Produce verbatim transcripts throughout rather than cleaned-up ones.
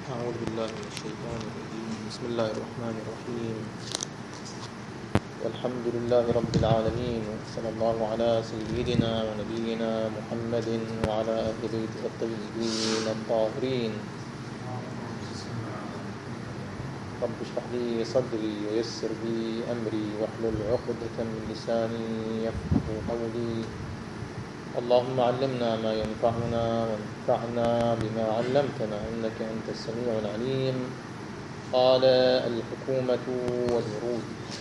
أعوذ بالله من الشيطان الرجيم. بسم الله الرحمن الرحيم. والحمد لله رب العالمين، صلى الله على سيدنا ونبينا محمد وعلى أهل بيته الطيبين الطاهرين. رب اشرح لي صدري ويسر لي أمري واحلل عقدة من لساني يفقهوا قولي. اللهم علمنا ما ينفعنا وانفعنا بما علمتنا إنك أنت السميع العليم. قال الحكومة والورود.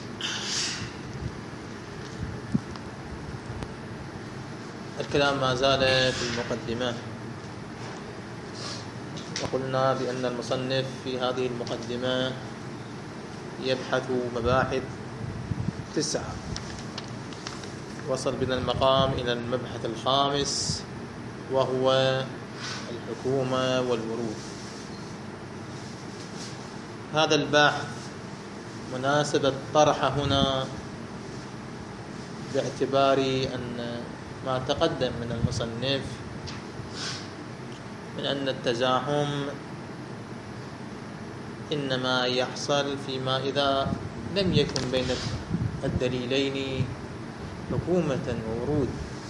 الكلام ما زال في المقدمة، وقلنا بأن المصنف في هذه المقدمة يبحث مباحث تسعة. وصل بنا المقام إلى المبحث الخامس وهو الحكومة والورود. هذا البحث مناسب الطرح هنا باعتبار أن ما تقدم من المصنف من أن التزاحم إنما يحصل فيما إذا لم يكن بين الدليلين حكومة وورود.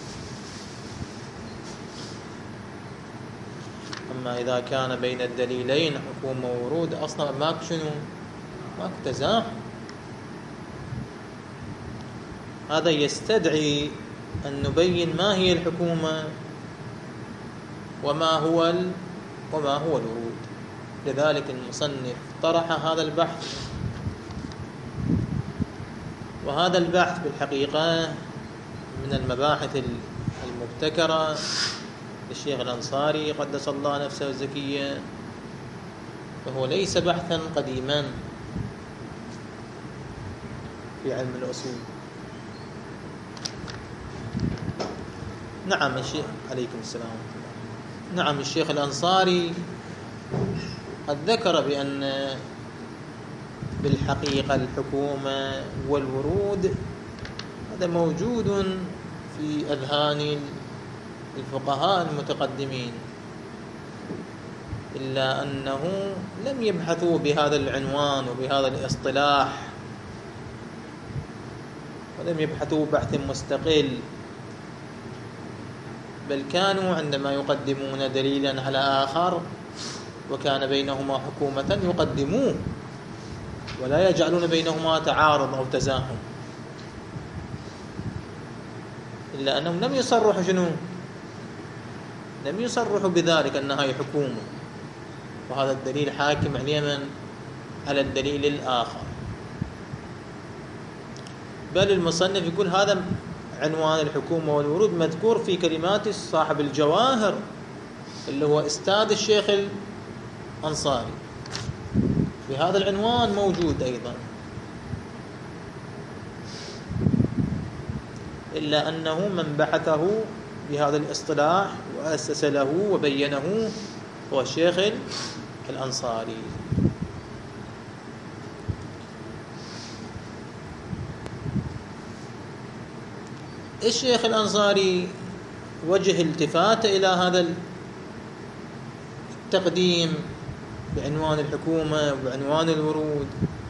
أما إذا كان بين الدليلين حكومة وورود أصلا ماك شنو؟ ماك تزاحم. هذا يستدعي أن نبين ما هي الحكومة وما هو ال... وما هو الورود. لذلك المصنف طرح هذا البحث، وهذا البحث بالحقيقة من المباحث المبتكرة للشيخ الأنصاري قدس الله نفسه الزكية، وهو ليس بحثا قديما في علم الأصول. نعم الشيخ عليكم السلام. نعم الشيخ الأنصاري قد ذكر بأن بالحقيقة الحكومة والورود هذا موجود في أذهان الفقهاء المتقدمين، إلا أنه لم يبحثوا بهذا العنوان وبهذا الاصطلاح، ولم يبحثوا بحث مستقل، بل كانوا عندما يقدمون دليلا على آخر وكان بينهما حكومة يقدموه ولا يجعلون بينهما تعارض أو تزاحم، إلا أنهم لم يصرحوا شنو؟ لم يصرحوا بذلك أنها هي حكومة، وهذا الدليل حاكم على من؟ على الدليل الآخر. بل المصنف يقول هذا عنوان الحكومة والورود مذكور في كلمات صاحب الجواهر اللي هو أستاذ الشيخ الأنصاري، بهذا العنوان موجود أيضا، إلا أنه من بحثه بهذا الاصطلاح وأسس له وبينه هو الشيخ الأنصاري. الشيخ الأنصاري وجه التفات إلى هذا التقديم بعنوان الحكومة وعنوان الورود،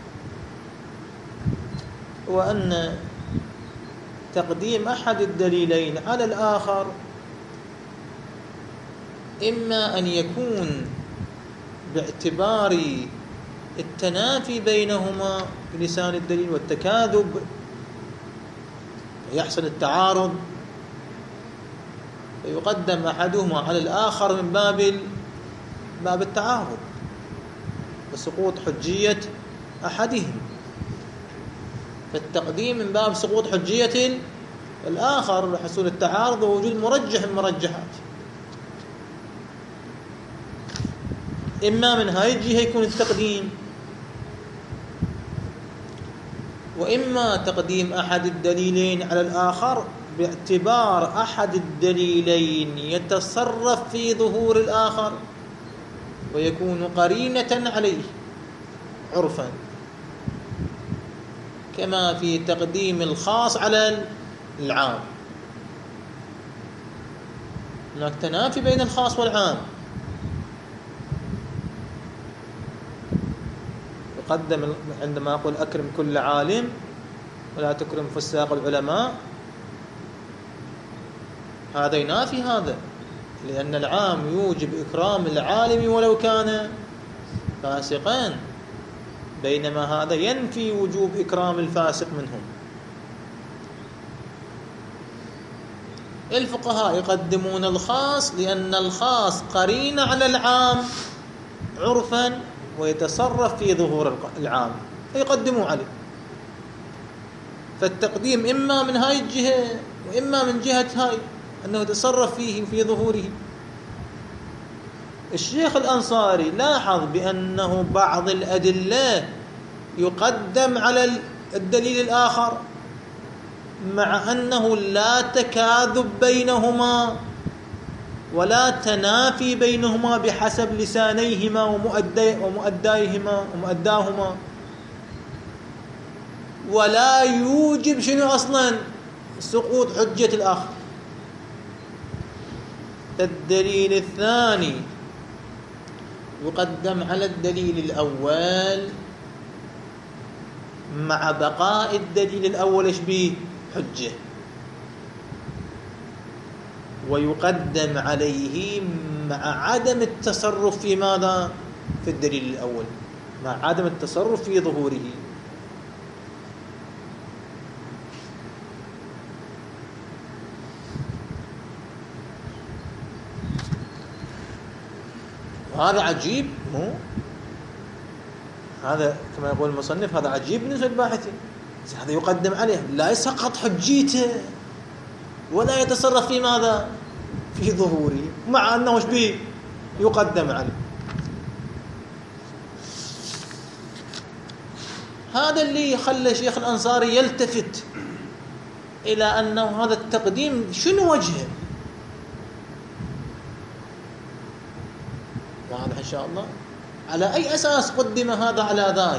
وأن تقديم أحد الدليلين على الآخر إما أن يكون باعتبار التنافي بينهما بلسان الدليل والتكاذب ويحصل التعارض فيقدم أحدهما على الآخر من باب باب التعارض وسقوط حجية أحدهم، فالتقديم من باب سقوط حجية الآخر لحصول التعارض ووجود مرجح المرجحات. إما من هاي الجهة يكون التقديم، وإما تقديم أحد الدليلين على الآخر باعتبار أحد الدليلين يتصرف في ظهور الآخر ويكون قرينة عليه عرفا، كما في تقديم الخاص على العام. هناك تنافي بين الخاص والعام، يقدم عندما أقول أكرم كل عالم ولا تكرم فساق العلماء، هذا ينافي هذا، لأن العام يوجب إكرام العالم ولو كان فاسقا، بينما هذا ينفي وجوب إكرام الفاسق منهم. الفقهاء يقدمون الخاص لأن الخاص قرين على العام عرفا ويتصرف في ظهور العام فيقدموا عليه، فالتقديم إما من هاي الجهة وإما من جهة هاي أنه يتصرف فيه في ظهوره. الشيخ الأنصاري لاحظ بأنه بعض الأدلة يقدم على الدليل الآخر مع أنه لا تكاذب بينهما ولا تنافي بينهما بحسب لسانيهما ومؤديهما ومؤداهما، ولا يوجب شنو أصلا سقوط حجة الآخر. الدليل الثاني يقدم على الدليل الأول مع بقاء الدليل الأول إيش بيه حجة، ويقدم عليه مع عدم التصرف في ماذا في الدليل الأول، مع عدم التصرف في ظهوره. وهذا عجيب، مو هذا كما يقول المصنف هذا عجيب بالنسبة للباحثين. هذا يقدم عليه لا يسقط حجيته ولا يتصرف في ماذا في ظهوره، مع أنه به يقدم عليه. هذا اللي خلى الشيخ الأنصاري يلتفت إلى أنه هذا التقديم شنو وجهه. واضح إن شاء الله على أي أساس قدم هذا على ذاك.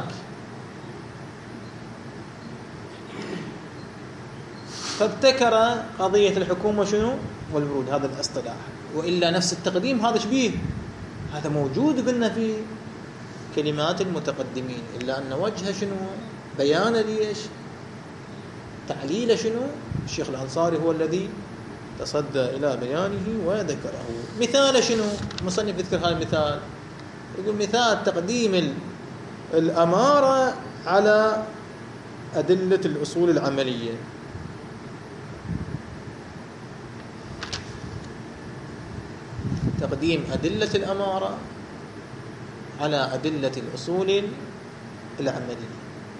فابتكر قضية الحكومة شنو والورود، هذا الاصطلاح، وإلا نفس التقديم هذا شبيه، هذا موجود قلنا في كلمات المتقدمين، إلا أن وجهه شنو بيان ليش تعليل شنو الشيخ الأنصاري هو الذي تصدى إلى بيانه وذكره. مثال شنو المصنف يذكر هذا المثال، يقول مثال تقديم الأمارة على أدلة الأصول العملية. تقديم أدلة الأمارة على أدلة الأصول العملية.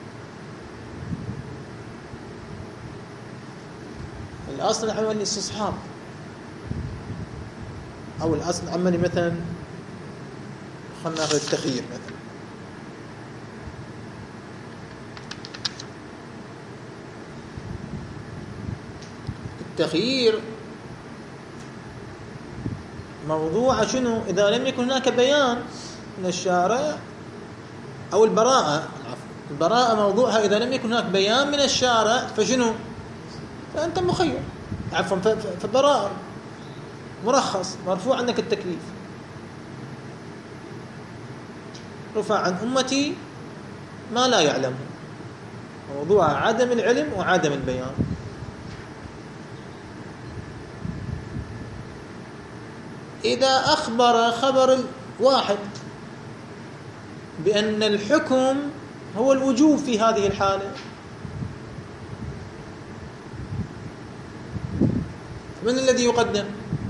الأصل العملي الاستصحاب، أو الأصل العملي مثلا خلنا ناخذ التخيير مثلا. التخيير موضوع شنو إذا لم يكن هناك بيان من الشارع، أو البراءة، البراءة موضوعها إذا لم يكن هناك بيان من الشارع فشنو فأنت مخير، عفوا فالبراءة مرخص مرفوع عنك التكليف، رفع عن أمتي ما لا يعلم، موضوع عدم العلم وعدم البيان. إذا أخبر خبر واحد بأن الحكم هو الوجوب في هذه الحالة، من الذي يقدم؟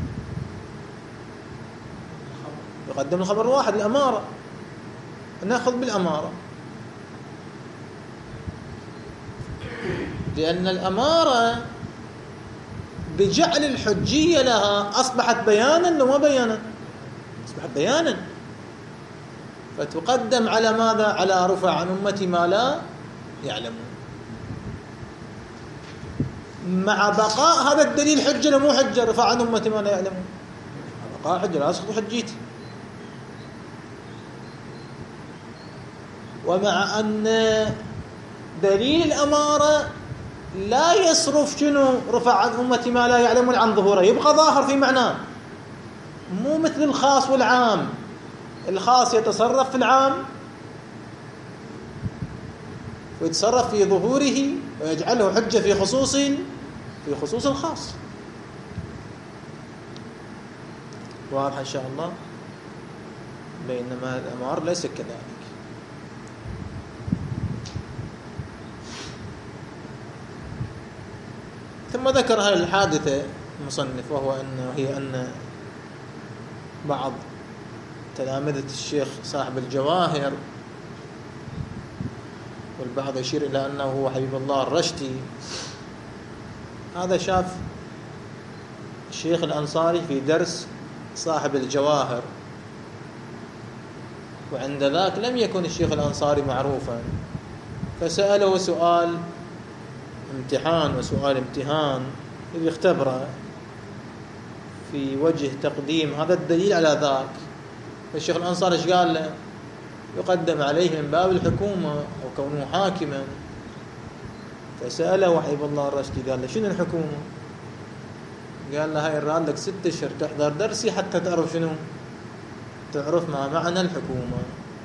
يقدم الخبر واحد، الأمارة، نأخذ بالأمارة، لأن الأمارة بجعل الحجية لها أصبحت بيانا وما بيانا، أصبحت بيانا، فتقدم على ماذا؟ على رفع عن أمتي ما لا يعلمون، مع بقاء هذا الدليل حجة لمو حجة، رفع عن أمتي ما لا يعلمون بقاء حجة لا أسقط حجيتي. ومع أن دليل الأمارة لا يصرف شنو رفع عن أمتي ما لا يعلمون عن ظهوره، يبقى ظاهر في معناه، مو مثل الخاص والعام. الخاص يتصرف في العام ويتصرف في ظهوره ويجعله حجة في خصوص في خصوص الخاص. واضح إن شاء الله؟ بينما الأمر ليس كذلك. ثم ذكر هذه الحادثة المصنف، وهو أنه هي أن بعض تلامذة الشيخ صاحب الجواهر، والبعض يشير إلى أنه هو حبيب الله الرشدي، هذا شاف الشيخ الأنصاري في درس صاحب الجواهر، وعند ذاك لم يكن الشيخ الأنصاري معروفا، فسأله سؤال امتحان وسؤال امتهان اللي اختبره في وجه تقديم هذا الدليل على ذاك. فالشيخ الأنصاري ايش قال له؟ يقدم عليه من باب الحكومة أو كونه حاكما. فسأله حبيب الله الرشدي قال له شنو الحكومة؟ قال له هاي الرال لك ست اشهر تحضر درسي حتى تعرف شنو، تعرف ما معنى الحكومة.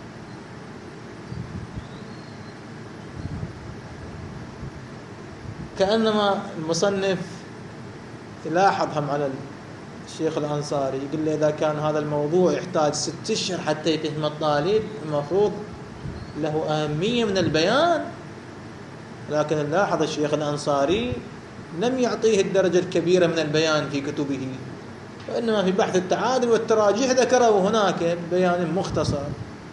كأنما المصنف يلاحظ هم على الشيخ الأنصاري، يقول له إذا كان هذا الموضوع يحتاج ست اشهر حتى يفهم الطالب المفروض له أهمية من البيان، لكن نلاحظ الشيخ الأنصاري لم يعطيه الدرجة الكبيرة من البيان في كتبه، وإنما في بحث التعادل والتراجيح ذكره هناك بيان مختصر.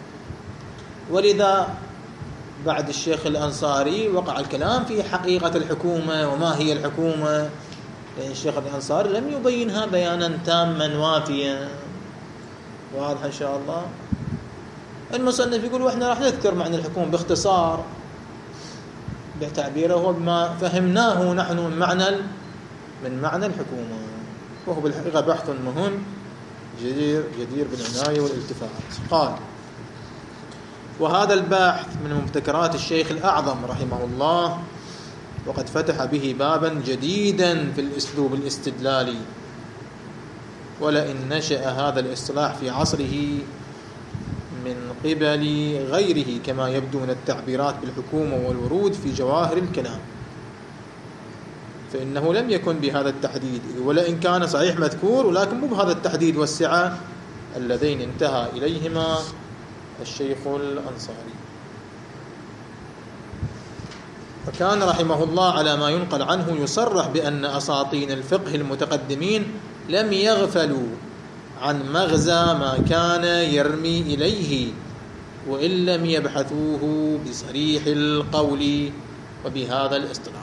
ولذا بعد الشيخ الأنصاري وقع الكلام في حقيقة الحكومة وما هي الحكومة، لأن الشيخ الأنصاري لم يبينها بيانا تاما وافيا. واضح إن شاء الله؟ المصنف يقول وإحنا راح نذكر معنى الحكومة باختصار بتعبيره بما فهمناه نحن من معنى من معنى الحكومة، وهو بالحقيقة بحث مهم جدير جدير بالعناية والالتفات. قال: وهذا البحث من مبتكرات الشيخ الأعظم رحمه الله، وقد فتح به بابا جديدا في الأسلوب الاستدلالي، ولئن نشأ هذا الاصطلاح في عصره من قبل غيره كما يبدو من التعبيرات بالحكومة والورود في جواهر الكلام، فإنه لم يكن بهذا التحديد، ولئن كان صحيح مذكور ولكن مو بهذا التحديد والسعة اللذين انتهى إليهما الشيخ الأنصاري. فكان رحمه الله على ما ينقل عنه يصرح بأن أساطين الفقه المتقدمين لم يغفلوا عن مغزى ما كان يرمي إليه، وإن لم يبحثوه بصريح القول وبهذا الاصطلاح.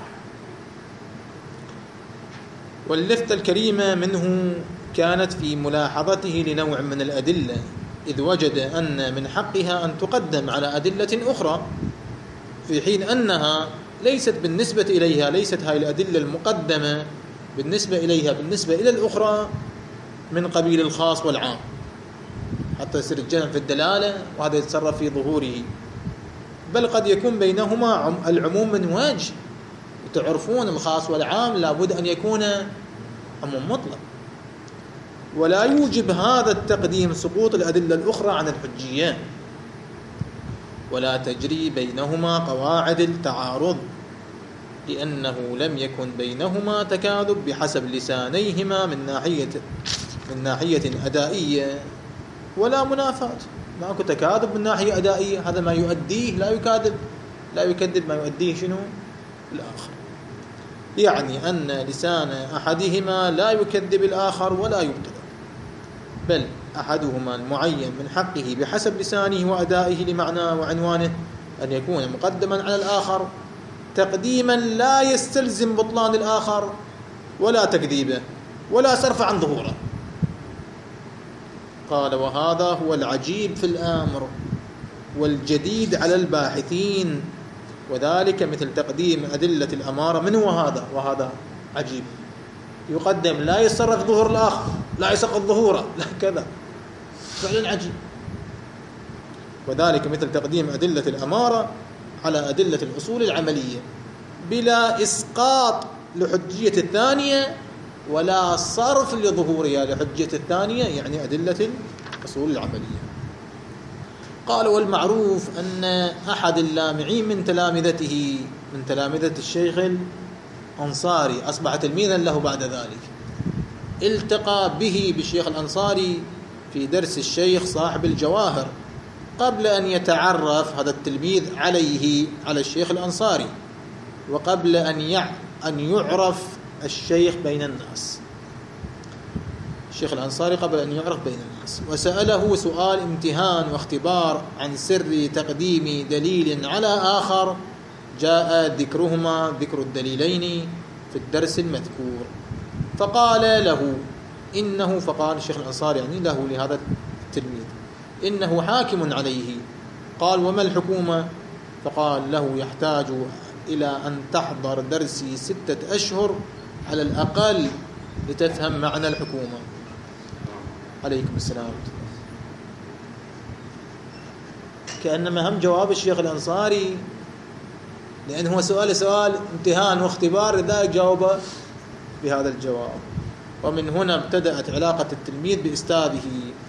واللفتة الكريمة منه كانت في ملاحظته لنوع من الأدلة، إذ وجد أن من حقها أن تقدم على أدلة أخرى، في حين أنها ليست بالنسبة إليها ليست هاي الأدلة المقدمة بالنسبة إليها بالنسبة إلى الأخرى من قبيل الخاص والعام، حتى يصير الجمع في الدلالة وهذا يتصرف في ظهوره، بل قد يكون بينهما العموم من وجه، وتعرفون الخاص والعام لابد أن يكون عموم مطلق، ولا يوجب هذا التقديم سقوط الأدلة الأخرى عن الحجية، ولا تجري بينهما قواعد التعارض، لأنه لم يكن بينهما تكاذب بحسب لسانيهما من ناحية من ناحية أدائية، ولا منافاة، ماكو تكاذب من ناحية أدائية، هذا ما يؤديه لا يكاذب لا يكذب ما يؤديه شنو الآخر، يعني أن لسان أحدهما لا يكذب الآخر ولا يبطل، بل أحدهما المعين من حقه بحسب لسانه وأدائه لمعناه وعنوانه أن يكون مقدما على الآخر تقديما لا يستلزم بطلان الآخر ولا تكذيبه ولا صرف عن ظهوره. قال: وهذا هو العجيب في الأمر والجديد على الباحثين، وذلك مثل تقديم أدلة الأمارة. من هو هذا؟ وهذا عجيب، يقدم لا يصرف ظهور الآخر لا يسقط ظهوره، لا كذا، فعلا عجيب. وذلك مثل تقديم أدلة الأمارة على أدلة الأصول العملية بلا إسقاط لحجية الثانية ولا صرف لظهورها لحجية الثانية، يعني أدلة الأصول العملية. قال: والمعروف أن أحد اللامعين من تلامذته من تلامذة الشيخ الأنصاري أصبح تلميذا له بعد ذلك، التقى به بالشيخ الأنصاري في درس الشيخ صاحب الجواهر قبل أن يتعرف هذا التلميذ عليه على الشيخ الأنصاري، وقبل أن أن يعرف الشيخ بين الناس. الشيخ الأنصاري قبل أن يعرف بين الناس، وسأله سؤال امتهان واختبار عن سر تقديم دليل على آخر جاء ذكرهما ذكر الدليلين في الدرس المذكور. فقال له إنه فقال الشيخ الأنصاري يعني له لهذا التلميذ إنه حاكم عليه. قال: وما الحكومة؟ فقال له: يحتاج إلى أن تحضر درسي ستة أشهر على الأقل لتفهم معنى الحكومة. عليكم السلام. كأنما هم جواب الشيخ الأنصاري، لأنه هو سؤال سؤال امتهان واختبار، لذلك جاوب بهذا الجواب. ومن هنا ابتدأت علاقة التلميذ بأستاذه.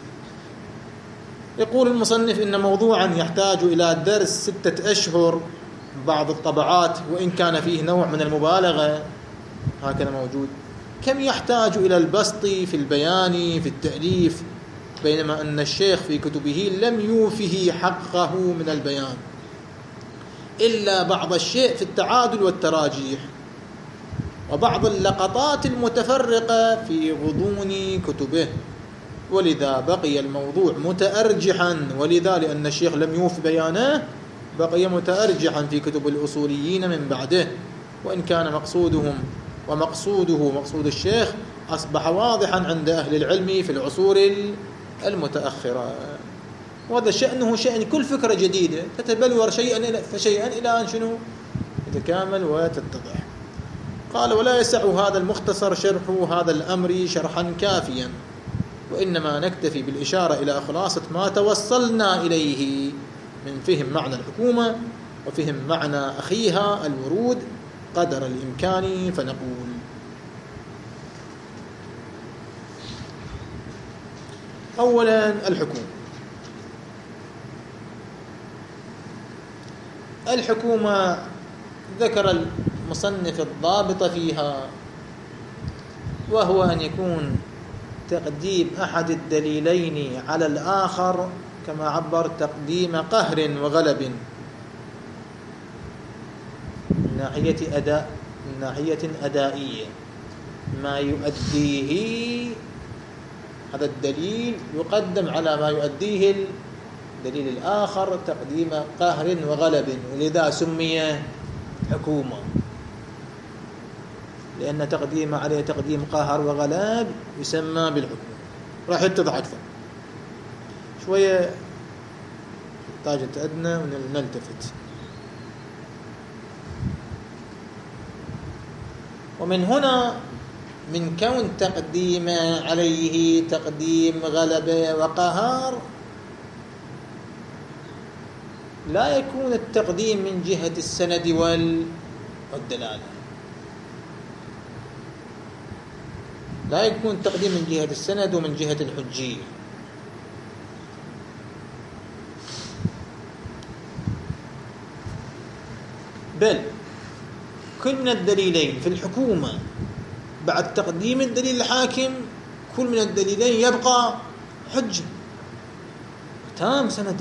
يقول المصنف: إن موضوعا يحتاج إلى درس ستة أشهر، بعض الطبعات وإن كان فيه نوع من المبالغة هكذا موجود، كم يحتاج إلى البسط في البيان في التأليف، بينما أن الشيخ في كتبه لم يوفه حقه من البيان إلا بعض الشيء في التعادل والتراجيح، وبعض اللقطات المتفرقة في غضون كتبه، ولذا بقي الموضوع متأرجحا، ولذا لأن الشيخ لم يوف بيانه بقي متأرجحا في كتب الأصوليين من بعده، وإن كان مقصودهم ومقصوده مقصود الشيخ أصبح واضحا عند أهل العلم في العصور المتأخرة. وهذا شأنه شأن كل فكرة جديدة تتبلور شيئا فشيئا إلى أن شنو يتكامل وتتضح. قال: ولا يسع هذا المختصر شرح هذا الأمر شرحا كافيا، وإنما نكتفي بالإشارة إلى خلاصة ما توصلنا إليه من فهم معنى الحكومة وفهم معنى أخيها الورود قدر الإمكان. فنقول: أولا الحكومة. الحكومة ذكر المصنف الضابط فيها، وهو أن يكون تقديم أحد الدليلين على الآخر كما عبر تقديم قهر وغلب من ناحية أداء من ناحية أدائية، ما يؤديه هذا الدليل يقدم على ما يؤديه الدليل الآخر تقديم قهر وغلب، ولذا سمي حكومة، لأن تقديم عليه تقديم قهر وغلب يسمى بالحكومة. راح يتضح أكثر شوية، نحتاج أدنى ونلتفت. ومن هنا من كون تقديم عليه تقديم غلبة وقهر لا يكون التقديم من جهة السند والدلالة، لا يكون التقديم من جهة السند ومن جهة الحجية، بل كل من الدليلين في الحكومة بعد تقديم الدليل الحاكم كل من الدليلين يبقى حجة تام سندا،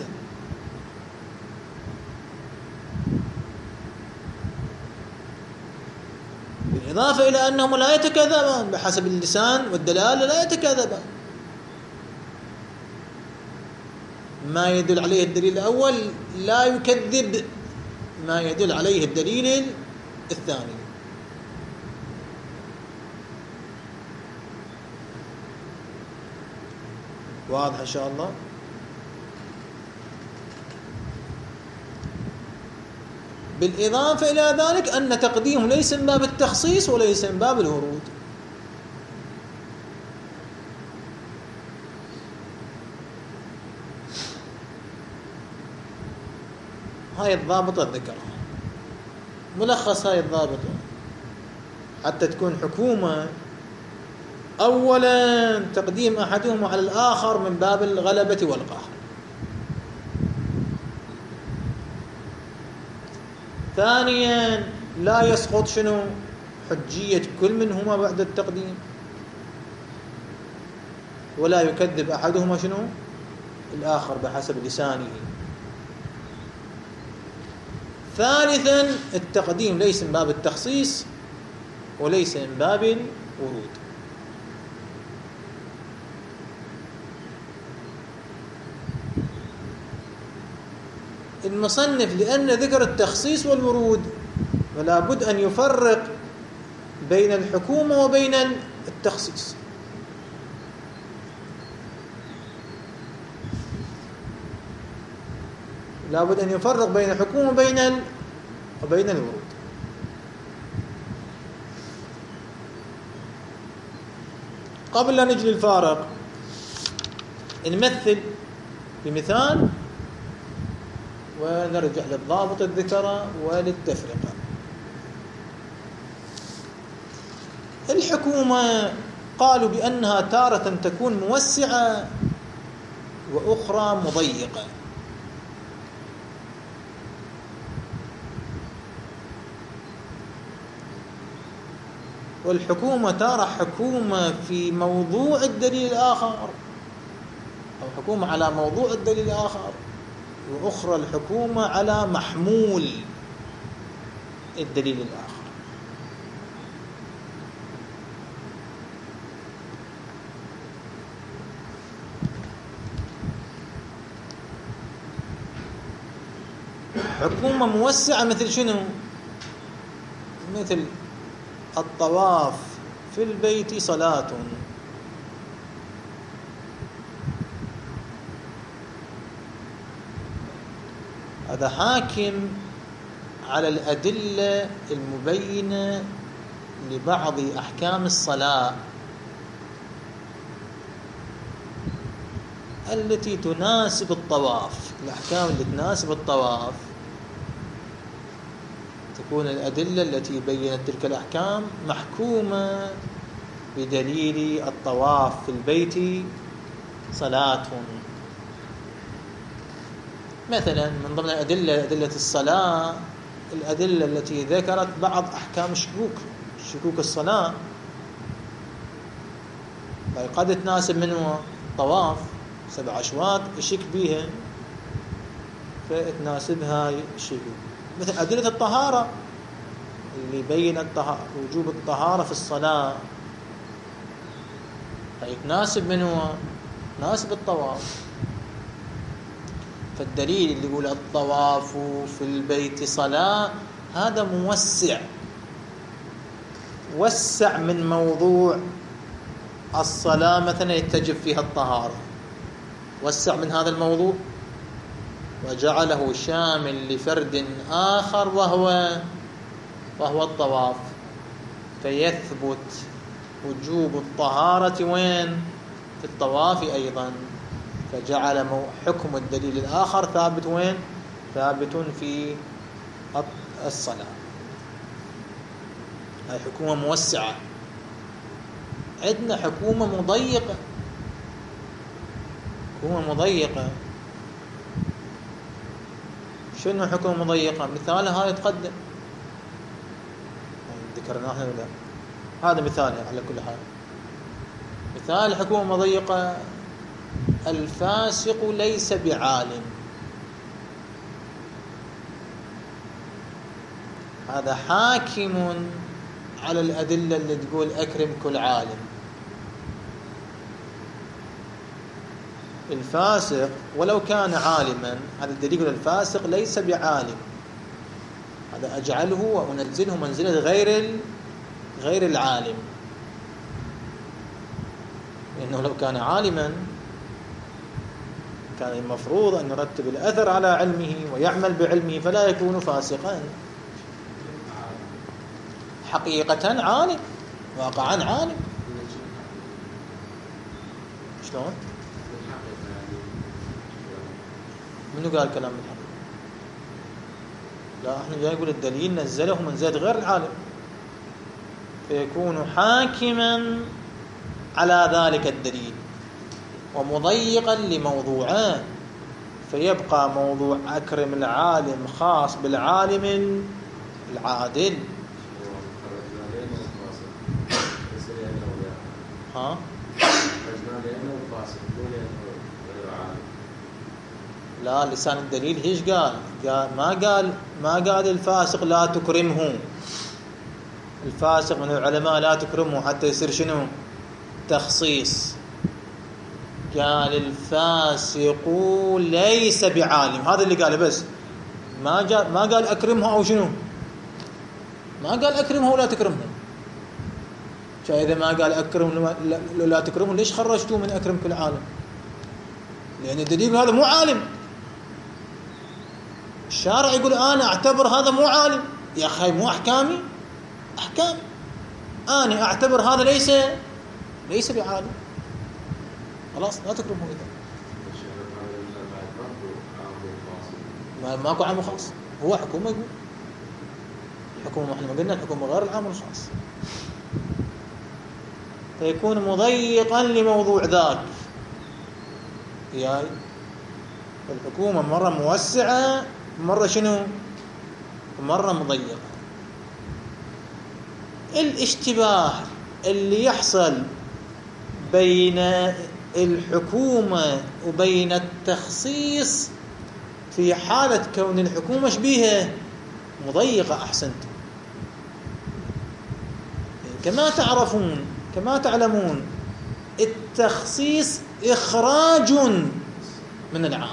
بالإضافة إلى أنهم لا يتكاذبان بحسب اللسان والدلالة، لا يتكاذبان. ما يدل عليه الدليل الأول لا يكذب ما يدل عليه الدليل الثاني. واضح إن شاء الله؟ بالإضافة إلى ذلك أن تقديمه ليس من باب التخصيص وليس من باب الورود. هاي الضابطة ذكرها، ملخص هاي الضابطة حتى تكون حكومة. أولا تقديم أحدهما على الآخر من باب الغلبة والقهر، ثانيا لا يسقط شنو حجية كل منهما بعد التقديم، ولا يكذب أحدهما شنو الآخر بحسب لسانه. ثالثا التقديم ليس من باب التخصيص وليس من باب الورود. المصنف لأن ذكر التخصيص والورود فلا بد أن يفرق بين الحكومة وبين التخصيص. لا بد أن يفرق بين الحكومة وبين ال... وبين الورود. قبل لا نجي للفارق نمثل بمثال ونرجع للضابط الذكر وللتفرقة. الحكومة قالوا بأنها تارة تكون موسعة وأخرى مضيقة. والحكومة ترى حكومة في موضوع الدليل الآخر، أو حكومة على موضوع الدليل الآخر، وأخرى الحكومة على محمول الدليل الآخر. حكومة موسعة مثل شنو؟ مثل الطواف في البيت صلاة، هذا حاكم على الأدلة المبينة لبعض أحكام الصلاة التي تناسب الطواف. الأحكام التي تناسب الطواف تكون الأدلة التي بيّنت تلك الأحكام محكومة بدليل الطواف في البيت صلاة. مثلا من ضمن الأدلة أدلة الصلاة الأدلة التي ذكرت بعض أحكام الشكوك، شكوك الصلاة، قد تناسب منه طواف سبع أشواط يشك بيها فتناسبها الشكوك. مثل أدلة الطهارة اللي بينت وجوب الطهارة في الصلاة فيتناسب منه ناسب الطواف. فالدليل اللي يقول الطواف في البيت صلاة هذا موسع، وسع من موضوع الصلاة مثلا يتجب فيها الطهارة، وسع من هذا الموضوع وجعله شامل لفرد آخر وهو وهو الطواف، فيثبت وجوب الطهارة وين؟ في الطواف أيضا، فجعل حكم الدليل الآخر ثابت وين؟ ثابت في الصلاة. هاي حكومة موسعة. عندنا حكومة مضيقة، حكومة مضيقة. شنو حكومة مضيقة؟ مثالها هاي تقدم ذكرناه احنا ولا هذا مثال على كل حال. مثال حكومة مضيقة: الفاسق ليس بعالم. هذا حاكم على الأدلة اللي تقول أكرم كل عالم. الفاسق ولو كان عالما، هذا الدليل يقول الفاسق ليس بعالم، هذا أجعله وأنزله منزلة غير غير العالم، لأنه لو كان عالما كان المفروض أن يرتب الأثر على علمه ويعمل بعلمه فلا يكون فاسقا. حقيقة عالم، واقعا عالم. شلون؟ منو قال كلام بالحق؟ لا، احنا جاي نقول الدليل نزله منزلة غير العالم، فيكون حاكما على ذلك الدليل ومضيقا لموضوعان، فيبقى موضوع أكرم العالم خاص بالعالم العادل. ها؟ لا، لسان الدليل ايش قال؟ قال ما قال ما قال الفاسق لا تكرمه. الفاسق من العلماء لا تكرمه حتى يصير شنو؟ تخصيص. قال الفاسق ليس بعالم، هذا اللي قاله بس. ما قال ما قال اكرمه او شنو؟ ما قال اكرمه ولا تكرمه. فاذا ما قال اكرم لا, لا تكرمه، ليش خرجتوه من اكرم كل عالم؟ لان الدليل هذا مو عالم. الشارع يقول انا اعتبر هذا مو عالم. يا اخي مو احكامي؟ احكام. انا اعتبر هذا ليس ليس بعالم، خلاص لا تكرمه. اذا ما ماكو عام وخاص، هو حكومه يقول الحكومه، احنا ما قلنا الحكومه غير العام والخاص، فيكون مضيقا لموضوع ذاك. يعني الحكومه مره موسعه مره شنو؟ مره مضيقه. الاشتباه اللي يحصل بين الحكومه وبين التخصيص في حاله كون الحكومه شبيهه مضيقه، احسنتم. كما تعرفون كما تعلمون التخصيص إخراج من العام،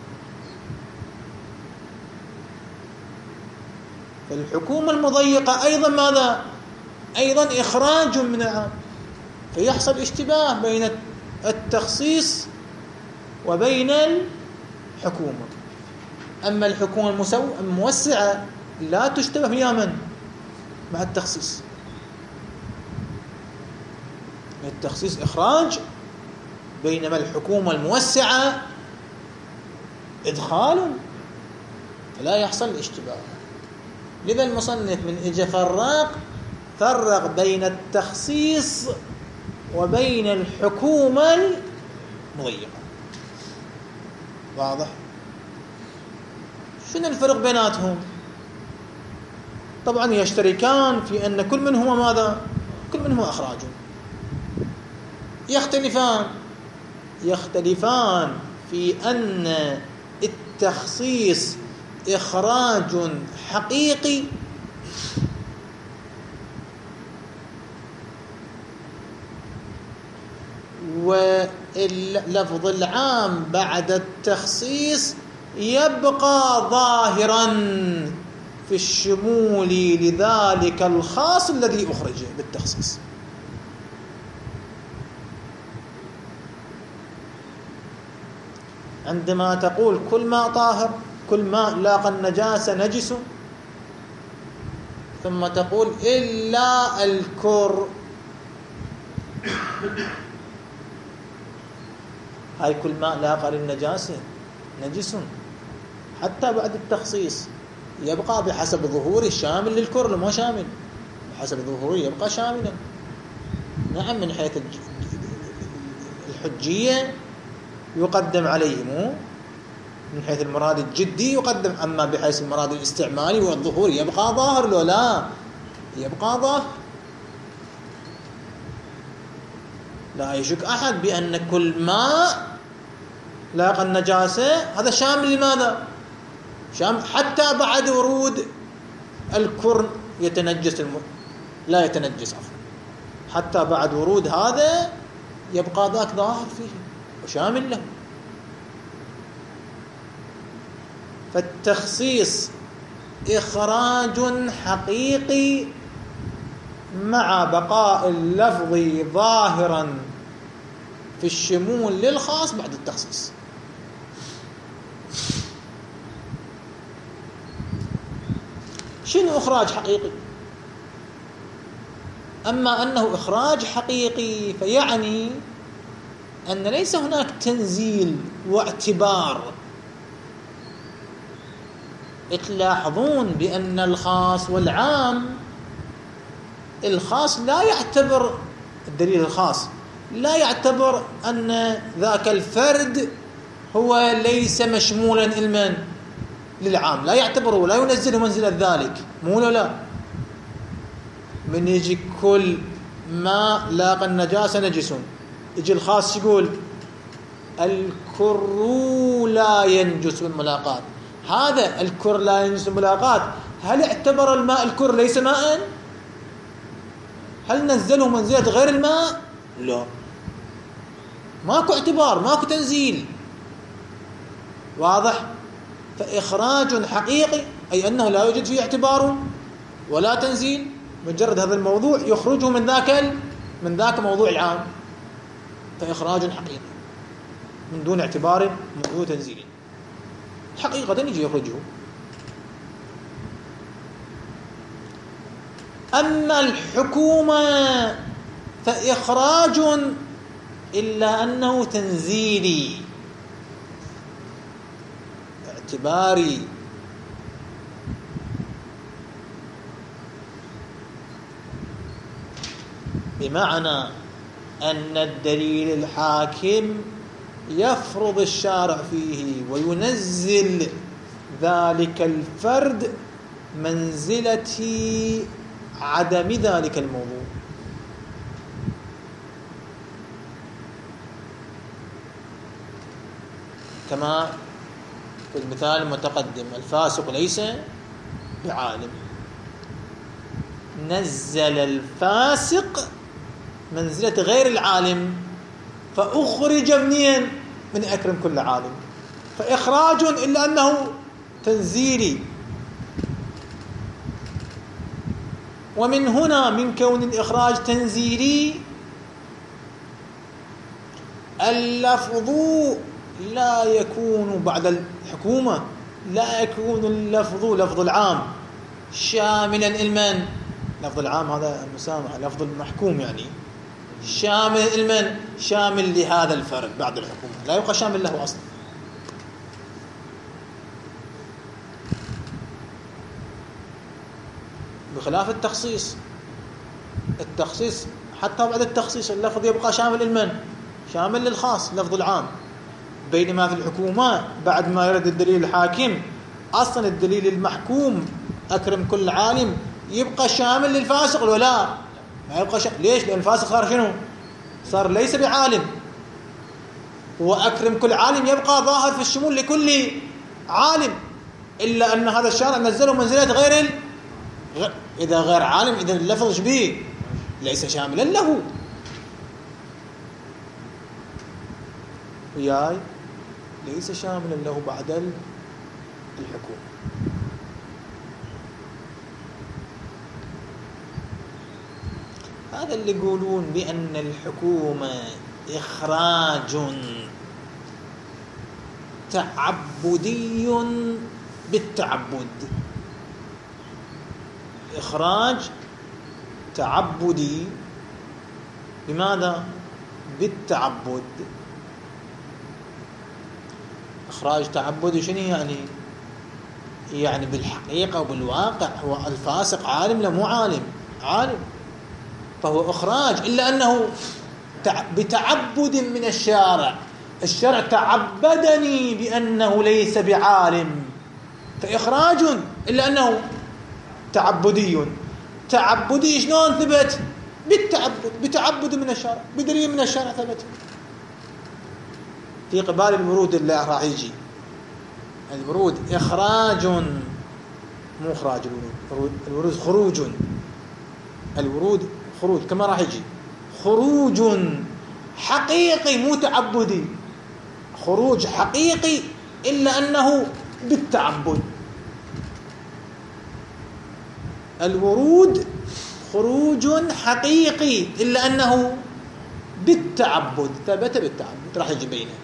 فالحكومة المضيقة أيضا ماذا؟ أيضا إخراج من العام، فيحصل اشتباه بين التخصيص وبين الحكومة. أما الحكومة الموسعة لا تشتبه يا من؟ مع التخصيص. التخصيص إخراج، بينما الحكومة الموسعة إدخال، فلا يحصل اشتباه. لذا المصنف من إجا فرق فرق بين التخصيص وبين الحكومة المضيقة. واضح؟ شنو الفرق بيناتهم؟ طبعا يشتركان في أن كل منهما ماذا؟ كل منهما إخراج. يختلفان يختلفان في أن التخصيص إخراج حقيقي، واللفظ العام بعد التخصيص يبقى ظاهرا في الشمول لذلك الخاص الذي أخرج بالتخصيص. عندما تقول كل ماء طاهر، كل ماء لاقى النجاسة نجس، ثم تقول إلا الكر، هاي كل ماء لاقى للنجاسة نجس حتى بعد التخصيص، يبقى بحسب ظهوره شامل للكر لما شامل، بحسب ظهوره يبقى شاملا. نعم، من حيث الحجية يقدم عليه، مو من حيث المراد الجدي يقدم، أما بحيث المراد الاستعمالي والظهور يبقى ظاهر. لو لا يبقى ظاهر. لا يشك أحد بأن كل ماء لاقى النجاسة هذا شامل لماذا؟ شامل حتى بعد ورود الكرن يتنجس الم... لا يتنجس عفوا، حتى بعد ورود هذا يبقى ذاك ظاهر فيه وشامل له. فالتخصيص إخراج حقيقي مع بقاء اللفظ ظاهرا في الشمول للخاص بعد التخصيص. شنو إخراج حقيقي؟ أما أنه إخراج حقيقي فيعني أن ليس هناك تنزيل واعتبار. تلاحظون بأن الخاص والعام، الخاص لا يعتبر الدليل الخاص لا يعتبر أن ذاك الفرد هو ليس مشمولا المن للعام، لا يعتبره ولا ينزله منزلة ذلك، مو لا. من يجي كل ما لاقى النجاسة نجس، يجي الخاص يقول الكر لا ينجس بالملاقات، هذا الكر لا ينجس بالملاقات، هل اعتبر الماء الكر ليس ماء؟ هل نزله منزلة غير الماء؟ لا، ماكو اعتبار، ماكو تنزيل. واضح؟ فإخراج حقيقي أي أنه لا يوجد فيه اعتبار ولا تنزيل، مجرد هذا الموضوع يخرجه من ذاك من ذاك موضوع العام، فإخراج حقيقي من دون اعتبار موضوع تنزيل، حقيقة يجي يخرجه. أما الحكومة فإخراج إلا أنه تنزيلي اعتباري، بمعنى أن الدليل الحاكم يفرض الشارع فيه وينزل ذلك الفرد منزلة عدم ذلك الموضوع. كما في المثال المتقدم، الفاسق ليس بعالم، نزل الفاسق منزلة غير العالم فأخرج منين؟ من أكرم كل عالم، فإخراج إلا أنه تنزيلي. ومن هنا من كون الإخراج تنزيلي اللفظ لا يكون بعد الحكومة، لا يكون اللفظ لفظ العام شاملا المن، لفظ العام هذا المسامح، لفظ المحكوم يعني شامل المن، شامل لهذا الفرد بعد الحكومة، لا يبقى شامل له أصلا. بخلاف التخصيص، التخصيص حتى بعد التخصيص اللفظ يبقى شامل المن، شامل للخاص لفظ العام، بينما في الحكومة بعد ما يرد الدليل الحاكم أصلا الدليل المحكوم أكرم كل عالم يبقى شامل للفاسق ولا ما يبقى شامل. ليش؟ لأن الفاسق صار شنو؟ صار ليس بعالم، وأكرم كل عالم يبقى ظاهر في الشمول لكل عالم، إلا أن هذا الشارع نزله منزلة غير ال... غ... إذا غير عالم إذا اللفظ شبيه ليس شاملا له. وياي ليس شاملا له بعد الحكومة. هذا اللي يقولون بأن الحكومة إخراج تعبدي بالتعبد، إخراج تعبدي. لماذا؟ بالتعبد. إخراج تعبدي شنو يعني؟ يعني بالحقيقة وبالواقع هو الفاسق عالم لا مو عالم؟ عالم، فهو إخراج إلا أنه بتعبد من الشارع، الشرع تعبدني بأنه ليس بعالم، فإخراج إلا أنه تعبدي. تعبدي شلون ثبت؟ بالتعبد، بتعبد من الشارع، بدليل من الشارع ثبت. في قبال الورود اللي راح يجي الورود إخراج مو إخراج، الورود الورود خروج، الورود خروج كما راح يجي خروج حقيقي مو تعبدي، خروج حقيقي إلا أنه بالتعبد. الورود خروج حقيقي إلا أنه بالتعبد، ثبت بالتعبد، راح يجي بينه.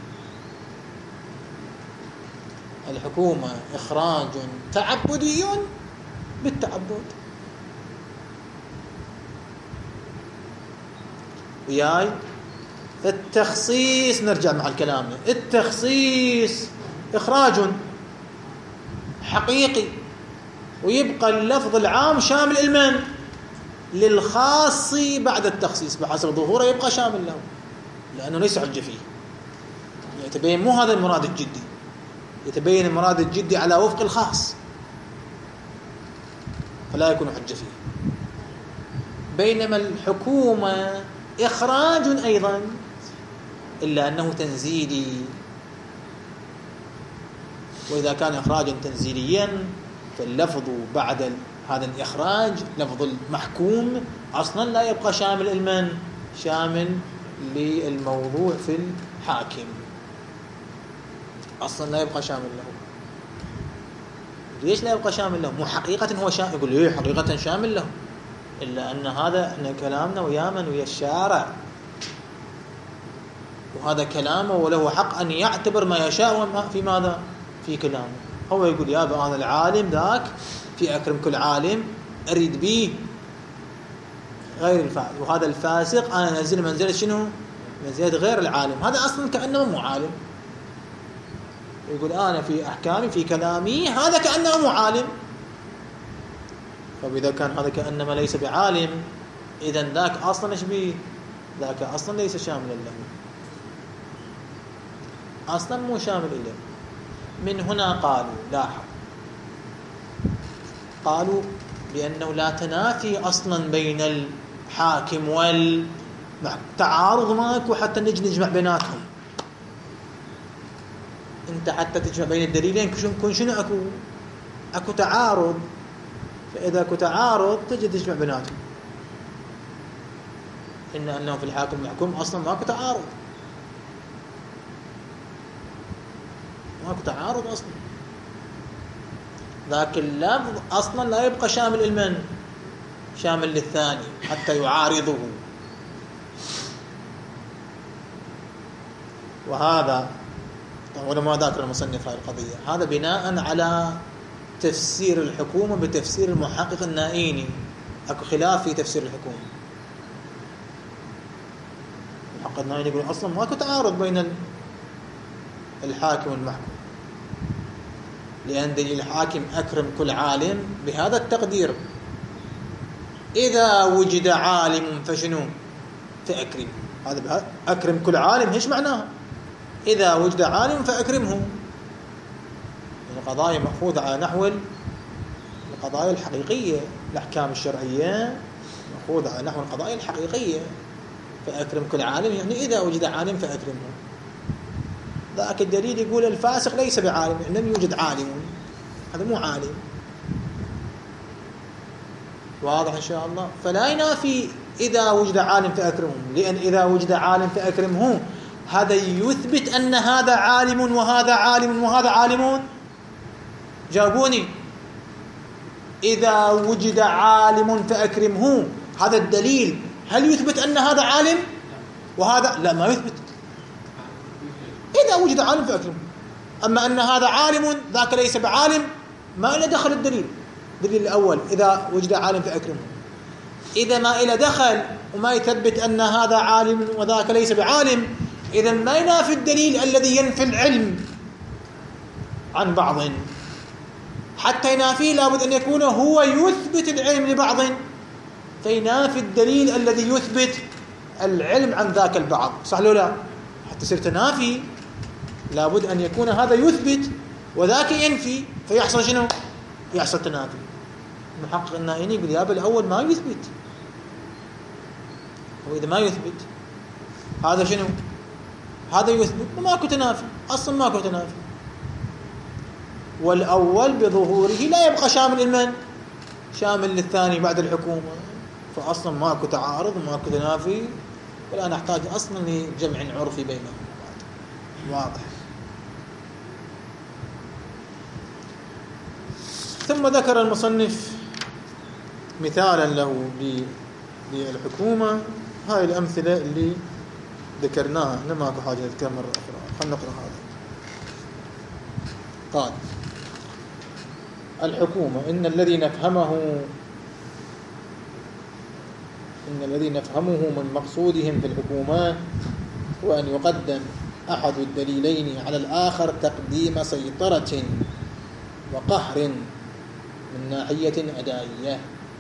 الحكومة إخراج تعبدي بالتعبد. وياي التخصيص، نرجع مع الكلام، التخصيص إخراج حقيقي ويبقى اللفظ العام شامل المن للخاص بعد التخصيص بحسب ظهوره يبقى شامل له، لأنه ليس حجة فيه، يتبين مو هذا المراد الجدي. يتبين المراد الجدي على وفق الخاص فلا يكون حجة فيه. بينما الحكومة إخراج أيضا إلا أنه تنزيلي، وإذا كان إخراجا تنزيليا فاللفظ بعد هذا الإخراج لفظ المحكوم أصلا لا يبقى شامل المن شامل للموضوع في الحاكم، أصلا لا يبقى شامل له. ليش لا يبقى شامل له؟ مو حقيقة هو شامل، يقول ليه حقيقة شامل له، إلا أن هذا إحنا كلامنا ويا من ويا الشارع، وهذا كلامه وله حق أن يعتبر ما يشاء في ماذا؟ في كلامه. هو يقول يا أبا أنا العالم ذاك في أكرم كل عالم أريد به غير الفاسق، وهذا الفاسق أنا أنزل منزلة شنو؟ منزلة غير العالم، هذا أصلا كأنه مو عالم. يقول أنا في أحكامي في كلامي هذا كأنه مو عالم. فإذا كان هذا كأنما ليس بعالم إذن ذاك أصلا إيش به؟ ذاك أصلا ليس شاملا له، أصلا مو شامل له. من هنا قالوا لاحظ قالوا بأنه لا تنافي أصلا بين الحاكم والتعارض ماكو حتى نجي نجمع بيناتهم. انت حتى تجمع بين الدليلين كن شنو اكو اكو تعارض، فاذا اكو تعارض تجي تجمع بيناتهم. ان انه في الحاكم المحكوم اصلا ماكو تعارض، ماكو تعارض اصلا. ذاك اللفظ اصلا لا يبقى شامل المن شامل للثاني حتى يعارضه. وهذا ولما ذكر المصنف هذه القضية هذا بناء على تفسير الحكومة بتفسير المحقق النائيني. اكو خلاف في تفسير الحكومة. المحقق النائيني يقول اصلا ماكو تعارض بين الحاكم والمحكوم، لأن دليل الحاكم أكرم كل عالم بهذا التقدير إذا وجد عالم فشنو فأكرم. هذا أكرم كل عالم إيش معناه؟ إذا وجد عالم فأكرمه. القضايا مأخوذة على نحو القضايا الحقيقية، الأحكام الشرعية مأخوذة على نحو القضايا الحقيقية. فأكرم كل عالم يعني إذا وجد عالم فأكرمه. ذاك الدليل يقول الفاسق ليس بعالم، لم يوجد عالم، هذا مو عالم. واضح إن شاء الله. فلا ينافي إذا وجد عالم فأكرمه، لأن إذا وجد عالم فأكرمه هذا يثبت أن هذا عالم وهذا عالم وهذا عالمون. جاوبوني. إذا وجد عالم فأكرمه هذا الدليل هل يثبت أن هذا عالم وهذا لا؟ ما يثبت. إذا وجد عالم فأكرمه. أما أن هذا عالم ذاك ليس بعالم ما إلى دخل الدليل. الدليل الأول إذا وجد عالم فأكرمه. إذا ما إلى دخل وما يثبت أن هذا عالم وذاك ليس بعالم، إذا ما ينافي الدليل الذي ينفي العلم عن بعض. حتى ينافيه لابد أن يكون هو يثبت العلم لبعض، فينافي الدليل الذي يثبت العلم عن ذاك البعض. صح لو لا؟ حتى يصير تنافي لابد أن يكون هذا يثبت وذاك ينفي، فيحصل شنو؟ يحصل تنافي. المحقق النائيني يقول يا الأول ما يثبت، وإذا ما يثبت هذا شنو؟ هذا يثبت وماكو تنافي، أصلا ماكو تنافي. والأول بظهوره لا يبقى شامل المن شامل للثاني بعد الحكومة، فأصلا ماكو تعارض وماكو تنافي، ولا نحتاج أصلا لجمع عرفي بينهم. واضح. ثم ذكر المصنف مثالا له للحكومة. هاي الأمثلة اللي ذكرناها احنا ماكو حاجة نذكر مرة أخرى. خلنا نقرأ هذا. قال الحكومة إن الذي نفهمه إن الذي نفهمه من مقصودهم في الحكومة هو أن يقدم أحد الدليلين على الآخر تقديم سيطرة وقهر من ناحية أدائية،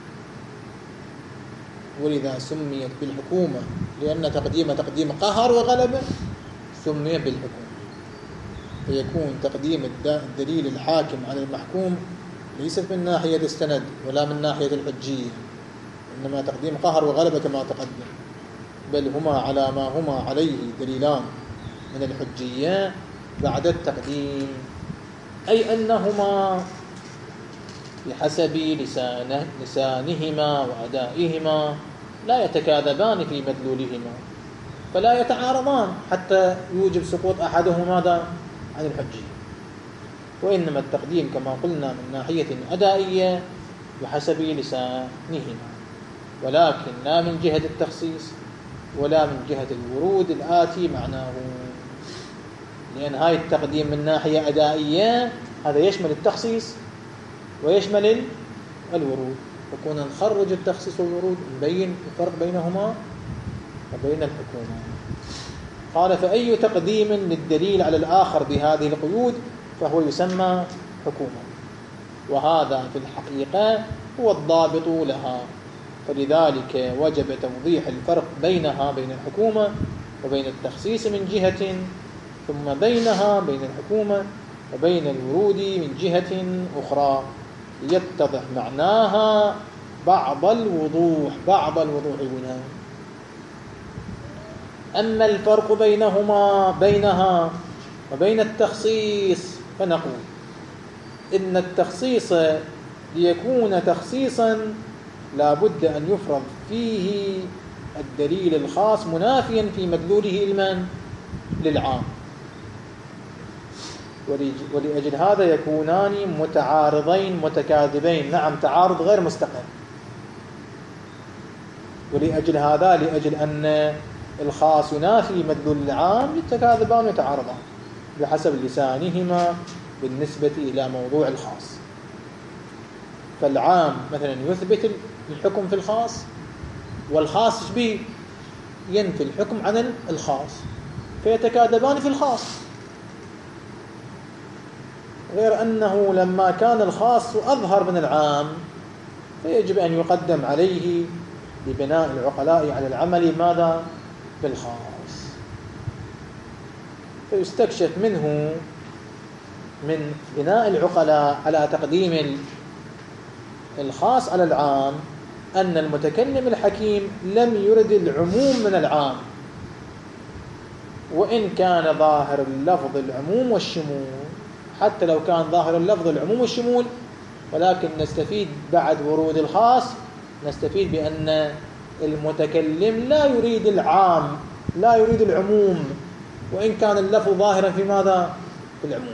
ولذا سميت بالحكومة لأن تقديم تقديم قهر وغلبة سمي بالحكومة. فيكون تقديم الدليل الحاكم على المحكوم ليس من ناحية السند ولا من ناحية الحجية، إنما تقديم قهر وغلبة كما تقدم، بل هما على ما هما عليه دليلان من الحجية بعد التقديم، أي أنهما بحسب لسانه لسانهما وأدائهما لا يتكاذبان في مدلولهما، فلا يتعارضان حتى يوجب سقوط أحدهما ماذا عن الحجية. وإنما التقديم كما قلنا من ناحية أدائية بحسب لسانهما، ولكن لا من جهة التخصيص ولا من جهة الورود الآتي معناه، لأن هاي التقديم من ناحية أدائية هذا يشمل التخصيص ويشمل الورود، فكنا نخرج التخصيص والورود نبين الفرق بينهما وبين الحكومة. قال فأي تقديم للدليل على الآخر بهذه القيود فهو يسمى حكومة، وهذا في الحقيقة هو الضابط لها، فلذلك وجب توضيح الفرق بينها بين الحكومة وبين التخصيص من جهة، ثم بينها بين الحكومة وبين الورود من جهة أخرى، ليتضح معناها بعض الوضوح بعض الوضوح هنا. أما الفرق بينهما بينها وبين التخصيص فنقول إن التخصيص ليكون تخصيصا لا بد أن يفرض فيه الدليل الخاص منافيا في مدلوله لمن؟ للعام، ولأجل هذا يكونان متعارضين متكاذبين، نعم تعارض غير مستقل، ولأجل هذا لأجل أن الخاص ينافي مدلول العام يتكاذبان ويتعارضان بحسب لسانهما بالنسبة إلى موضوع الخاص. فالعام مثلا يثبت الحكم في الخاص، والخاص به ينفي الحكم عن الخاص، فيتكاذبان في الخاص، غير أنه لما كان الخاص أظهر من العام فيجب أن يقدم عليه ببناء العقلاء على العمل ماذا؟ بالخاص، فيستكشف منه من بناء العقلاء على تقديم الخاص على العام أن المتكلم الحكيم لم يرد العموم من العام، وإن كان ظاهر اللفظ العموم والشمول، حتى لو كان ظاهر اللفظ العموم والشمول، ولكن نستفيد بعد ورود الخاص نستفيد بأن المتكلم لا يريد العام لا يريد العموم، وإن كان اللفظ ظاهرا في ماذا؟ في العموم.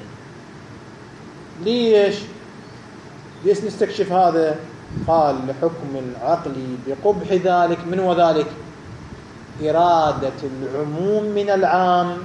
ليش؟ ليش نستكشف هذا؟ قال لحكم العقل بقبح ذلك، من وذلك إرادة العموم من العام،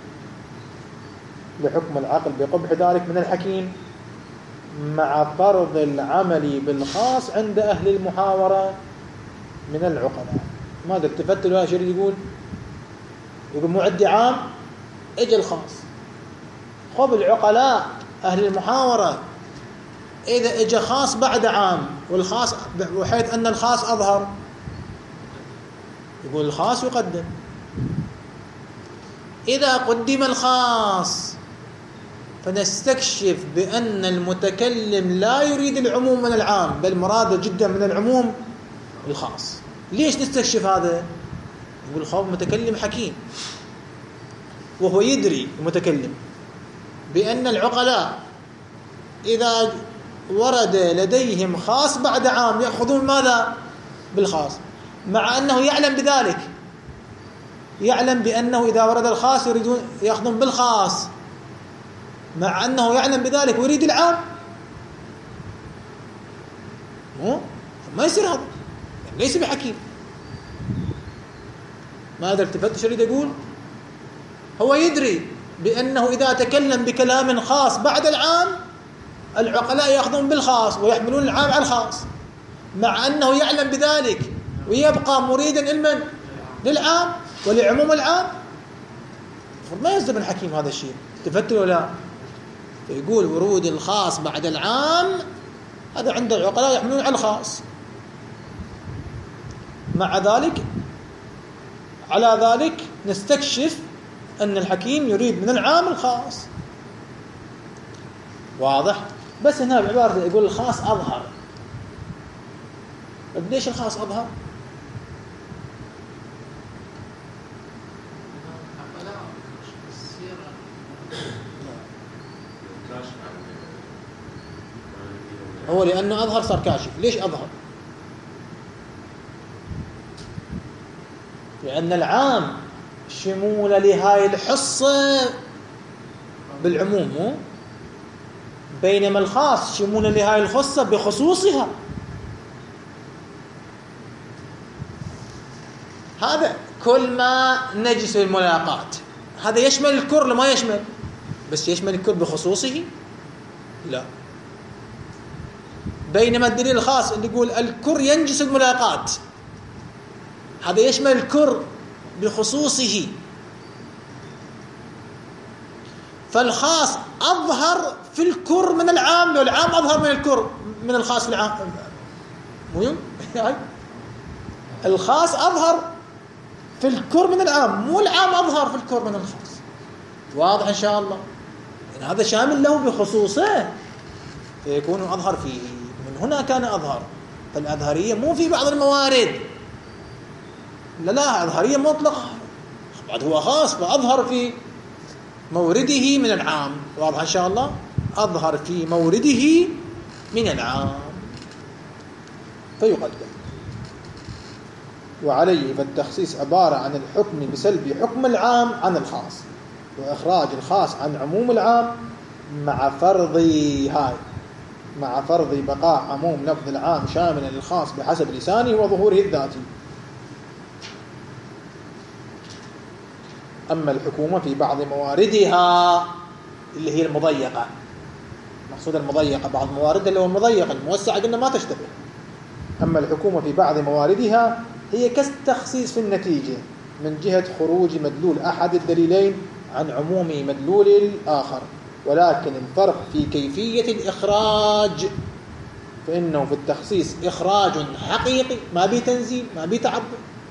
لحكم العقل بقبح ذلك من الحكيم مع فرض العمل بالخاص عند أهل المحاورة من العقلاء. ماذا التفت له شيء يقول؟ يقول معدي عام اجى الخاص، خب العقلاء أهل المحاورة إذا اجى خاص بعد عام والخاص وحيث أن الخاص أظهر، يقول الخاص يقدم. إذا قدم الخاص فنستكشف بأن المتكلم لا يريد العموم من العام، بل مراده جدا من العموم الخاص. ليش نستكشف هذا؟ يقول خوف متكلم حكيم، وهو يدري المتكلم بأن العقلاء إذا ورد لديهم خاص بعد عام يأخذون ماذا؟ بالخاص، مع أنه يعلم بذلك، يعلم بأنه إذا ورد الخاص يريدون يأخذون بالخاص، مع أنه يعلم بذلك ويريد العام. مو ما يصير هذا، يعني ليس بحكيم. ماذا التفت يريد يقول؟ هو يدري بأنه إذا تكلم بكلام خاص بعد العام العقلاء يأخذون بالخاص ويحملون العام على الخاص، مع أنه يعلم بذلك ويبقى مريدا علما للعام ولعموم العام. ما يصدق الحكيم هذا الشيء، التفت ولا يقول ورود الخاص بعد العام هذا عند العقلاء يحملون على الخاص، مع ذلك على ذلك نستكشف أن الحكيم يريد من العام الخاص، واضح؟ بس هنا بعبارة يقول الخاص أظهر. ليش الخاص أظهر؟ هو لأنه أظهر صار كاشف. ليش أظهر؟ لأن العام شمول لهاي الحصة بالعموم، مو؟ بينما الخاص شمول لهاي الخصة بخصوصها. هذا كل ما نجس الملاقات، هذا يشمل الكر ولا ما يشمل؟ بس يشمل الكر بخصوصه؟ لا. بينما الدليل الخاص اللي يقول الكر ينجس الملاقات، هذا يشمل الكر بخصوصه. فالخاص أظهر في الكر من العام، والعام أظهر من الكر من الخاص في العام. مهم؟ الخاص أظهر في الكر من العام، مو العام أظهر في الكر من الخاص. واضح إن شاء الله؟ يعني هذا شامل له بخصوصه فيكون أظهر فيه. من هنا كان أظهر. فالأظهرية مو في بعض الموارد، لا لا، أظهرية مطلقة. بعد هو خاص فأظهر في مورده من العام. واضح إن شاء الله؟ أظهر في مورده من العام فيقدم. وعليه فالتخصيص عبارة عن الحكم بسلب حكم العام عن الخاص، وإخراج الخاص عن عموم العام، مع فرض هاي مع فرض بقاء عموم لفظ العام شاملا للخاص بحسب لسانه وظهوره الذاتي. أما الحكومة في بعض مواردها اللي هي المضيقة، مقصود المضيقة، بعض مواردها اللي هو المضيقة، الموسعة قلنا ما تشتبه. أما الحكومة في بعض مواردها هي كالتخصيص في النتيجة من جهة خروج مدلول أحد الدليلين عن عموم مدلول الآخر، ولكن الفرق في كيفية الإخراج، فإنه في التخصيص إخراج حقيقي ما بيه تنزيل ما بيه تعبد.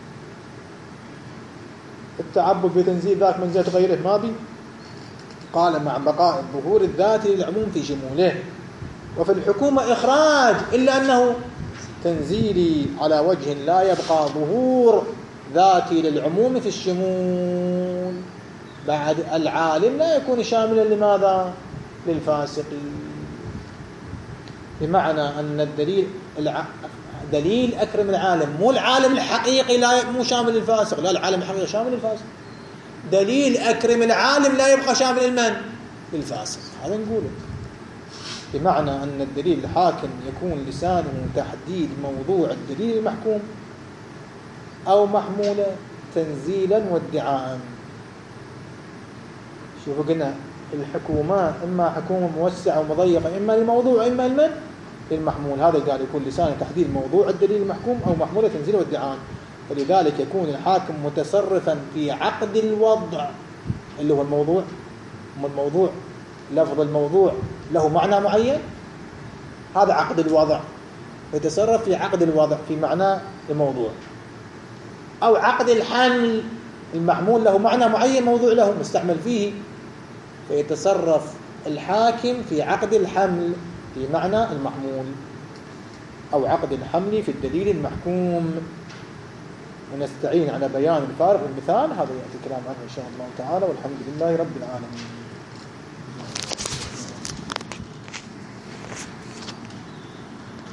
التعبد بتنزيل ذات منزلة غيره ما بيه. قال مع بقاء الظهور الذاتي للعموم في شموله. وفي الحكومة إخراج إلا أنه تنزيلي على وجه لا يبقى ظهور ذاتي للعموم في الشمول. بعد العالم لا يكون شاملا لماذا؟ للفاسقين. بمعنى أن الدليل الع... دليل أكرم العالم، مو العالم الحقيقي لا مو شامل للفاسق، لا، العالم الحقيقي شامل للفاسق. دليل أكرم العالم لا يبقى شامل لمن؟ للفاسق. هذا نقوله. بمعنى أن الدليل الحاكم يكون لسانه تحديد موضوع الدليل المحكوم أو محموله تنزيلا وادعاء. شوفوا قلنا الحكومات إما حكومة موسعة ومضيقة، إما للموضوع إما لمن؟ للمحمول. هذا قال يكون لسانه تحديد موضوع الدليل المحكوم أو محموله تنزيلا وادعاء. فلذلك يكون الحاكم متصرفا في عقد الوضع اللي هو الموضوع. الموضوع لفظ الموضوع له معنى معين، هذا عقد الوضع، يتصرف في عقد الوضع في معنى الموضوع. أو عقد الحمل، المحمول له معنى معين، موضوع له مستعمل فيه، فيتصرف الحاكم في عقد الحمل في معنى المحمول، أو عقد الحمل في الدليل المحكوم. ونستعين على بيان الفارق والمثال، هذا يأتي كلام عنه إن شاء الله تعالى، والحمد لله رب العالمين.